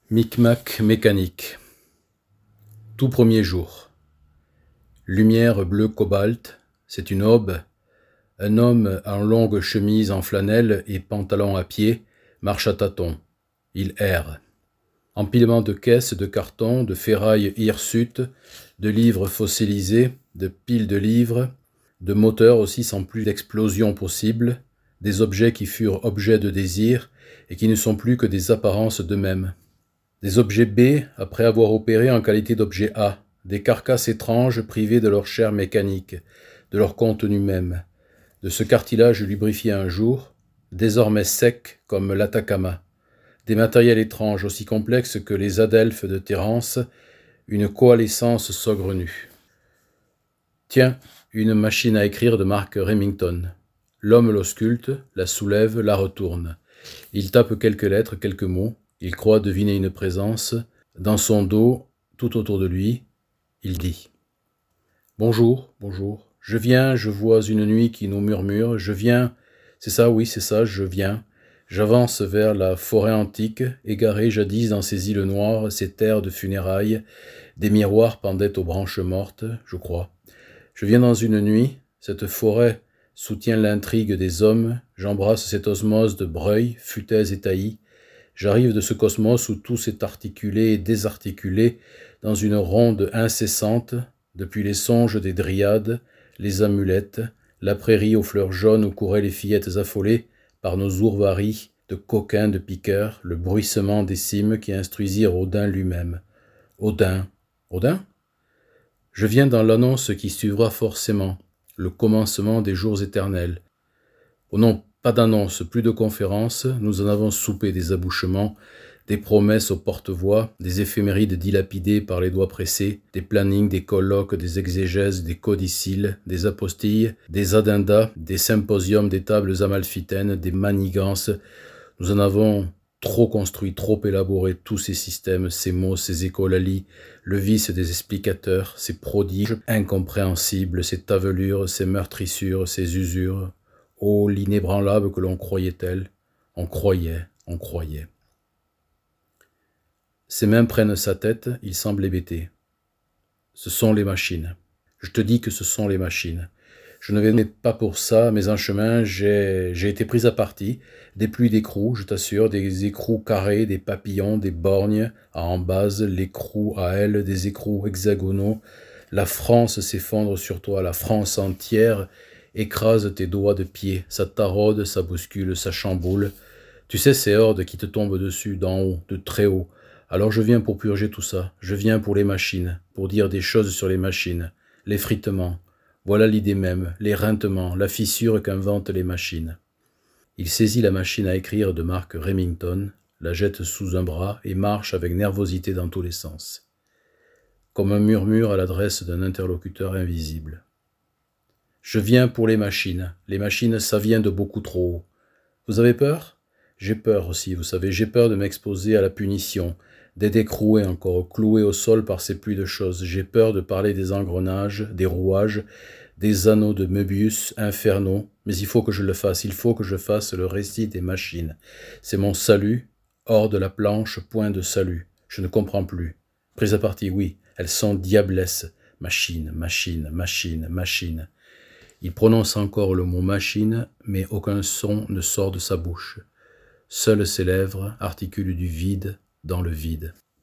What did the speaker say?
Micmac mécanique. Tout premier jour. Lumière bleu cobalt, c'est une aube. Un homme en longue chemise en flanelle et pantalon à pied marche à tâtons. Il erre. Empilement de caisses, de cartons, de ferrailles hirsutes, de livres fossilisés, de piles de livres, de moteurs aussi sans plus d'explosion possible, des objets qui furent objets de désir et qui ne sont plus que des apparences d'eux-mêmes. Des objets B après avoir opéré en qualité d'objet A, des carcasses étranges privées de leur chair mécanique, de leur contenu même, de ce cartilage lubrifié un jour, désormais sec comme l'Atacama, des matériels étranges aussi complexes que les adelphes de Terence, une coalescence saugrenue. Tiens, une machine à écrire de marque Remington. L'homme l'ausculte, la soulève, la retourne. Il tape quelques lettres, quelques mots. Il croit deviner une présence. Dans son dos, tout autour de lui, il dit « Bonjour, bonjour. Je viens, je vois une nuit qui nous murmure. Je viens, c'est ça, oui, c'est ça, je viens. J'avance vers la forêt antique, égarée jadis dans ces îles noires, ces terres de funérailles. Des miroirs pendaient aux branches mortes, je crois. Je viens dans une nuit, cette forêt soutient l'intrigue des hommes. J'embrasse cette osmose de Breuil, futaise et taillie. J'arrive de ce cosmos où tout s'est articulé et désarticulé dans une ronde incessante, depuis les songes des dryades, les amulettes, la prairie aux fleurs jaunes où couraient les fillettes affolées par nos ourvaries de coquins, de piqueurs, le bruissement des cimes qui instruisirent Odin lui-même. Odin. Odin ? Je viens dans l'annonce qui suivra forcément, le commencement des jours éternels. Oh non, pas d'annonce, plus de conférences, nous en avons soupé des abouchements, des promesses aux porte-voix, des éphémérides dilapidées par les doigts pressés, des plannings, des colloques, des exégèses, des codicilles, des apostilles, des addendas, des symposiums, des tables amalfitaines, des manigances. Nous en avons trop construit, trop élaboré tous ces systèmes, ces mots, ces écolalies, le vice des explicateurs, ces prodiges incompréhensibles, ces tavelures, ces meurtrissures, ces usures. Oh, l'inébranlable que l'on croyait tel, on croyait. Ses mains prennent sa tête, il semble hébété. Ce sont les machines. Je te dis que ce sont les machines. Je ne venais pas pour ça, mais en chemin, j'ai été pris à partie. Des pluies d'écrous, je t'assure, des écrous carrés, des papillons, des borgnes en base, l'écrou à ailes, des écrous hexagonaux. La France s'effondre sur toi, la France entière écrase tes doigts de pied, ça taraude, ça bouscule, ça chamboule. Tu sais ces hordes qui te tombent dessus, d'en haut, de très haut. Alors je viens pour purger tout ça, je viens pour les machines, pour dire des choses sur les machines, l'effritement. Voilà l'idée même, l'éreintement, la fissure qu'inventent les machines. Il saisit la machine à écrire de marque Remington, la jette sous un bras et marche avec nervosité dans tous les sens, comme un murmure à l'adresse d'un interlocuteur invisible. Je viens pour les machines, ça vient de beaucoup trop haut. Vous avez peur ? J'ai peur aussi, vous savez, j'ai peur de m'exposer à la punition, d'être écroué encore, cloué au sol par ces pluies de choses. J'ai peur de parler des engrenages, des rouages, des anneaux de Möbius infernaux, mais il faut que je le fasse, il faut que je fasse le récit des machines. C'est mon salut, hors de la planche, point de salut. Je ne comprends plus. Prise à partie, oui, elles sont diablesses. Machine. Il prononce encore le mot machine, mais aucun son ne sort de sa bouche. Seules ses lèvres articulent du vide dans le vide.